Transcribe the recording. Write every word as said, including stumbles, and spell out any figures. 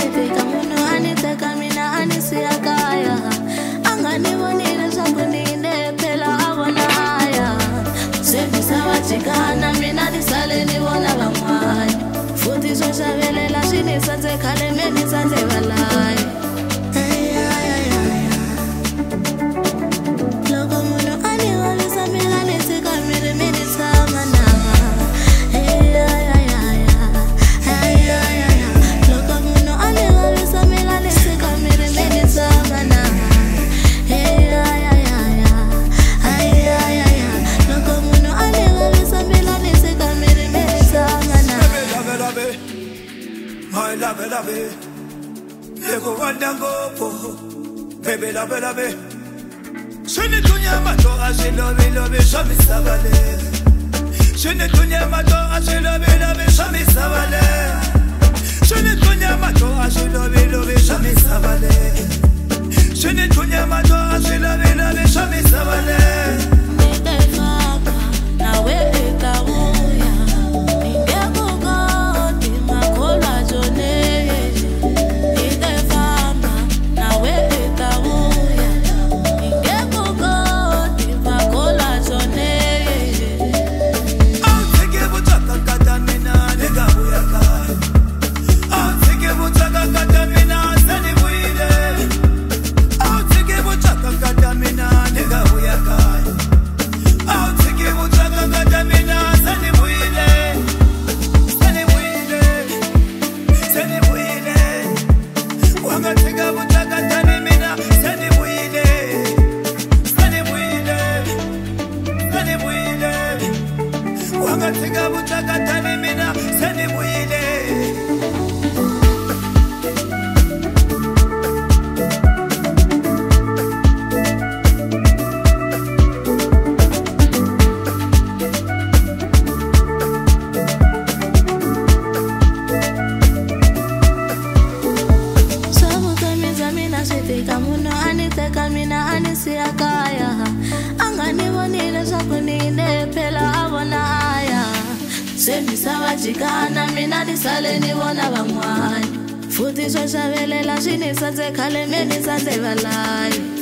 tika munhu a ni teka mina a ni siya kaya a nga ni voni leswaku ni yile phela a vona aya se misava jikana mina ni sale ni vona van'wana futhi swo xavelela swi ni sandze khale me ni sandze valayi loko munhu a ni vavisa mina ni tshika miri mi ni tshama na loko munhu a ni vavisa mina ni tshika miri mi ni tshama na loko munhu a ni vavisa mina ni tshika miri mi ni tshama na my love love leko wanda ngopo baby love love shini dunya mato ashilobe lobe shami sabale shini dunya mato ashilobe lobe shami sabale shini dunya mato ashilobe lobe shami sabale shini dunya mato ashilobe lobe shami sabale nawe ikabuya ingekukoti makholwa jone itefamba nawe ikabuya ingekukoti makholwa jone awuthike buthaka kata mina ningabuya kaya awuthike buthaka kata mina senibuyile awuthike buthaka kata mina ningabuya kaya awuthike buthaka kata mina senibuyile senibuyile senibuyile wangathike buthaka kata mina senibuyile senibuyile senibuyile wangathike buthaka kata mina senibuyile savutomiza mina swi tika munhu a ni teka mina a ni siya kaya a nga ni voni leswaku ni yile phela a vona aya se misava jikana mina ni sale ni vona van'wana futhi swo xavelela swi ni sandze khale me ni sandze valayi